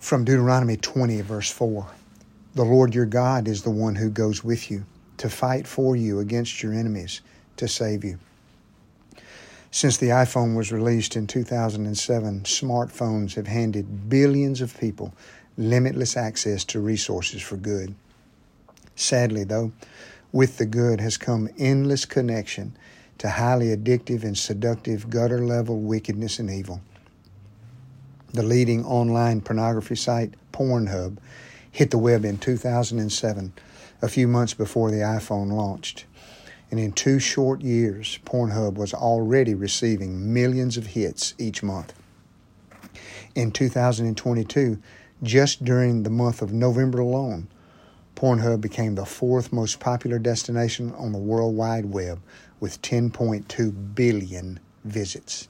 From Deuteronomy 20, verse 4, the Lord your God is the one who goes with you to fight for you against your enemies to save you. Since the iPhone was released in 2007, smartphones have handed billions of people limitless access to resources for good. Sadly, though, with the good has come endless connection to highly addictive and seductive gutter-level wickedness and evil. The leading online pornography site, Pornhub, hit the web in 2007, a few months before the iPhone launched. And in 2 short years, Pornhub was already receiving millions of hits each month. In 2022, just during the month of November alone, Pornhub became the 4th most popular destination on the World Wide Web with 10.2 billion visits.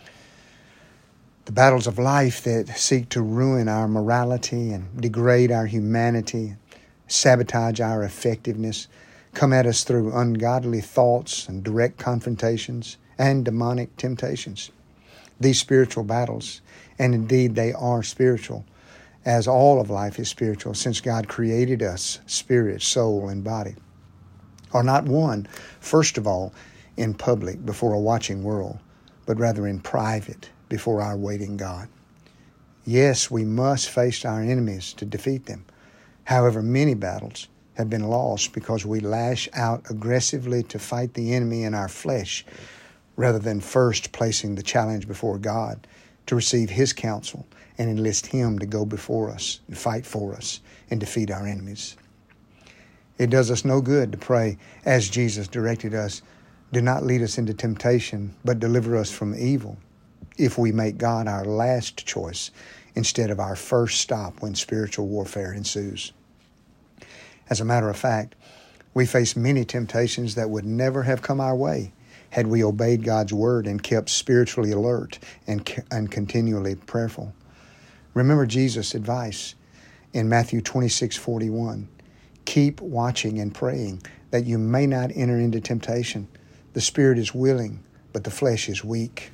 The battles of life that seek to ruin our morality and degrade our humanity, sabotage our effectiveness, come at us through ungodly thoughts and direct confrontations and demonic temptations. These spiritual battles, and indeed they are spiritual, as all of life is spiritual since God created us, spirit, soul, and body, are not won, first of all, in public before a watching world, but rather in private before our waiting God. Yes, we must face our enemies to defeat them. However, many battles have been lost because we lash out aggressively to fight the enemy in our flesh rather than first placing the challenge before God to receive His counsel and enlist Him to go before us and fight for us and defeat our enemies. It does us no good to pray as Jesus directed us, "Do not lead us into temptation, but deliver us from evil," if we make God our last choice instead of our first stop when spiritual warfare ensues. As a matter of fact, we face many temptations that would never have come our way had we obeyed God's word and kept spiritually alert and continually prayerful. Remember Jesus' advice in Matthew 26:41. Keep watching and praying that you may not enter into temptation. The spirit is willing, but the flesh is weak.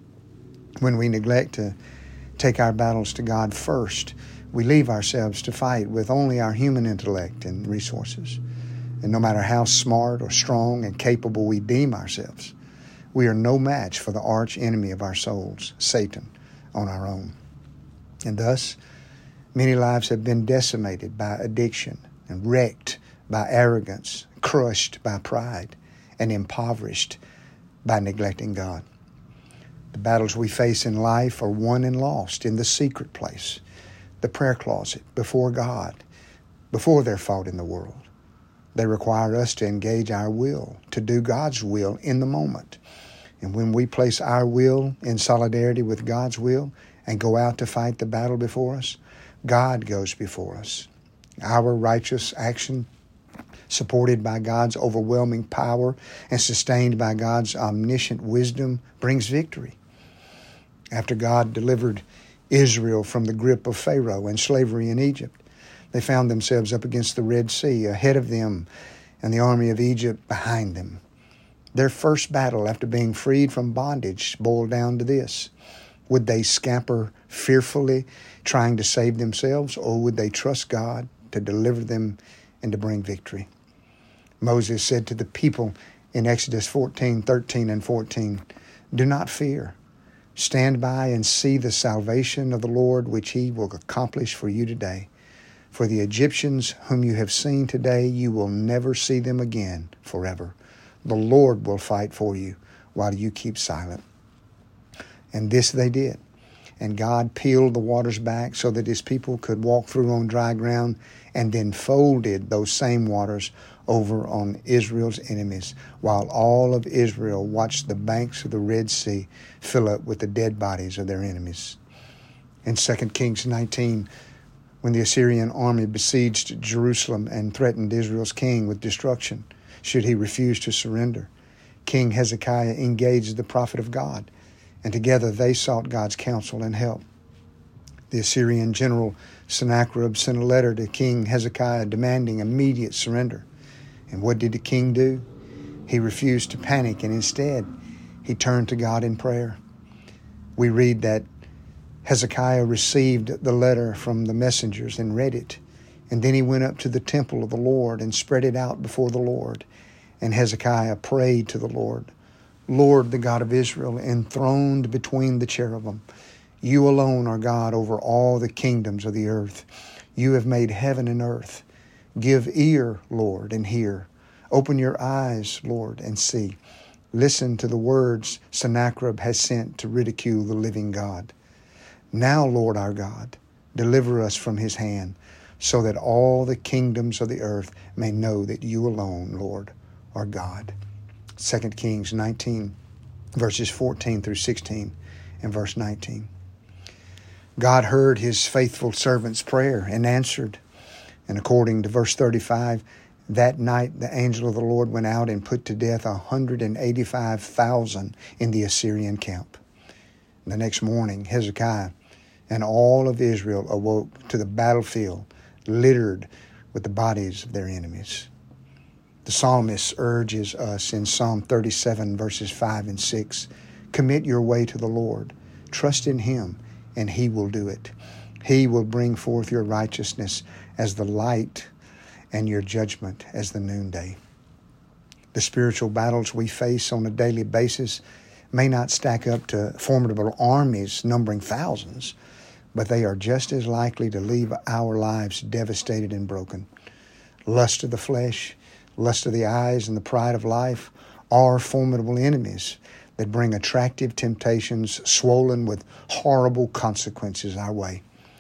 When we neglect to take our battles to God first, we leave ourselves to fight with only our human intellect and resources. And no matter how smart or strong and capable we deem ourselves, we are no match for the arch enemy of our souls, Satan, on our own. And thus, many lives have been decimated by addiction and wrecked by arrogance, crushed by pride, and impoverished by neglecting God. The battles we face in life are won and lost in the secret place, the prayer closet, before God, before they're fought in the world. They require us to engage our will, to do God's will in the moment. And when we place our will in solidarity with God's will and go out to fight the battle before us, God goes before us. Our righteous action, supported by God's overwhelming power and sustained by God's omniscient wisdom, brings victory. After God delivered Israel from the grip of Pharaoh and slavery in Egypt, they found themselves up against the Red Sea, ahead of them, and the army of Egypt behind them. Their first battle after being freed from bondage boiled down to this: would they scamper fearfully, trying to save themselves, or would they trust God to deliver them and to bring victory? Moses said to the people in Exodus 14:13 and 14, "Do not fear. Stand by and see the salvation of the Lord, which He will accomplish for you today. For the Egyptians whom you have seen today, you will never see them again forever. The Lord will fight for you while you keep silent." And this they did. And God peeled the waters back so that His people could walk through on dry ground, and then folded those same waters over on Israel's enemies, while all of Israel watched the banks of the Red Sea fill up with the dead bodies of their enemies. In 2 Kings 19, when the Assyrian army besieged Jerusalem and threatened Israel's king with destruction should he refuse to surrender, King Hezekiah engaged the prophet of God, and together they sought God's counsel and help. The Assyrian general Sennacherib sent a letter to King Hezekiah demanding immediate surrender. And what did the king do? He refused to panic, and instead he turned to God in prayer. We read that Hezekiah received the letter from the messengers and read it. And then he went up to the temple of the Lord and spread it out before the Lord. And Hezekiah prayed to the Lord, Lord, the God of Israel, enthroned between the cherubim, you alone are God over all the kingdoms of the earth. You have made heaven and earth. Give ear, Lord, and hear. Open your eyes, Lord, and see. Listen to the words Sennacherib has sent to ridicule the living God. Now, Lord our God, deliver us from his hand, so that all the kingdoms of the earth may know that you alone, Lord, are God. 2 Kings 19, verses 14 through 16 and verse 19. God heard his faithful servant's prayer and answered. And according to verse 35, that night the angel of the Lord went out and put to death 185,000 in the Assyrian camp. The next morning, Hezekiah and all of Israel awoke to the battlefield littered with the bodies of their enemies. The psalmist urges us in Psalm 37, verses 5 and 6, commit your way to the Lord, trust in him, and he will do it. He will bring forth your righteousness as the light and your judgment as the noonday. The spiritual battles we face on a daily basis may not stack up to formidable armies numbering thousands, but they are just as likely to leave our lives devastated and broken. Lust of the flesh, lust of the eyes, and the pride of life are formidable enemies that bring attractive temptations swollen with horrible consequences our way.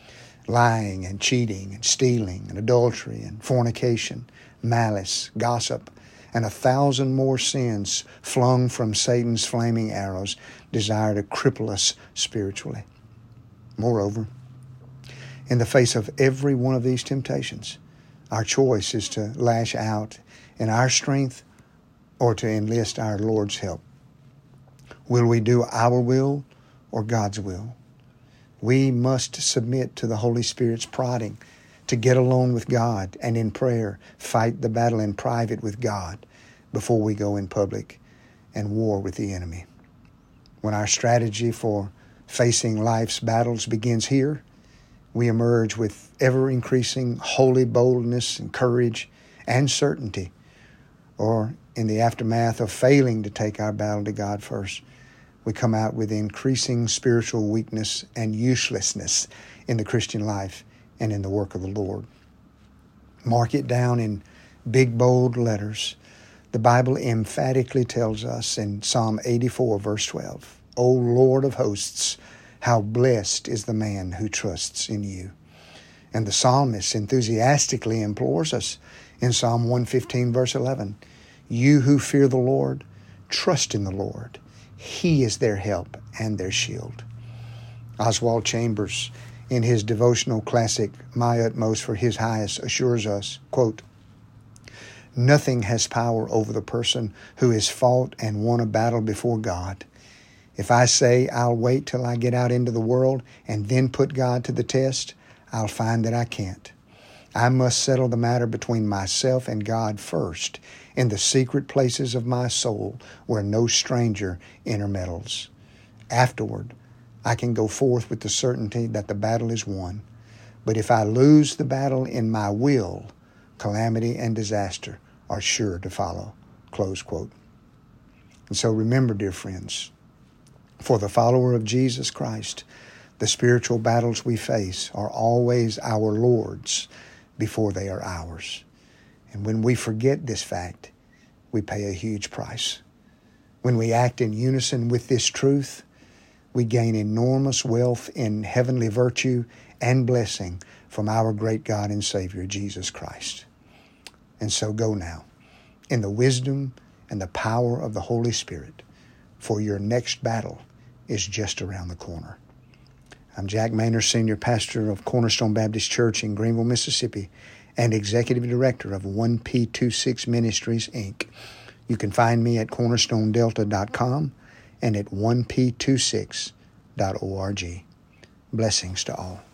Lying and cheating and stealing and adultery and fornication, malice, gossip, and 1,000 more sins flung from Satan's flaming arrows desire to cripple us spiritually. Moreover, in the face of every one of these temptations, our choice is to lash out in our strength or to enlist our Lord's help. Will we do our will or God's will? We must submit to the Holy Spirit's prodding to get alone with God and in prayer fight the battle in private with God before we go in public and war with the enemy. When our strategy for facing life's battles begins here, we emerge with ever-increasing holy boldness and courage and certainty. Or in the aftermath of failing to take our battle to God first, we come out with increasing spiritual weakness and uselessness in the Christian life and in the work of the Lord. Mark it down in big, bold letters. The Bible emphatically tells us in Psalm 84, verse 12, O Lord of hosts, how blessed is the man who trusts in you. And the psalmist enthusiastically implores us in Psalm 115, verse 11, you who fear the Lord, trust in the Lord. He is their help and their shield. Oswald Chambers, in his devotional classic, My Utmost for His Highest, assures us, quote, nothing has power over the person who has fought and won a battle before God. If I say I'll wait till I get out into the world and then put God to the test, I'll find that I can't. I must settle the matter between myself and God first in the secret places of my soul where no stranger intermeddles. Afterward, I can go forth with the certainty that the battle is won. But if I lose the battle in my will, calamity and disaster are sure to follow. Close quote. And so remember, dear friends, for the follower of Jesus Christ, the spiritual battles we face are always our Lord's before they are ours. And when we forget this fact, we pay a huge price. When we act in unison with this truth, we gain enormous wealth in heavenly virtue and blessing from our great God and Savior, Jesus Christ. And so go now in the wisdom and the power of the Holy Spirit, for your next battle is just around the corner. I'm Jack Maynor, Senior Pastor of Cornerstone Baptist Church in Greenville, Mississippi, and Executive Director of 1P26 Ministries, Inc. You can find me at cornerstonedelta.com and at 1P26.org. Blessings to all.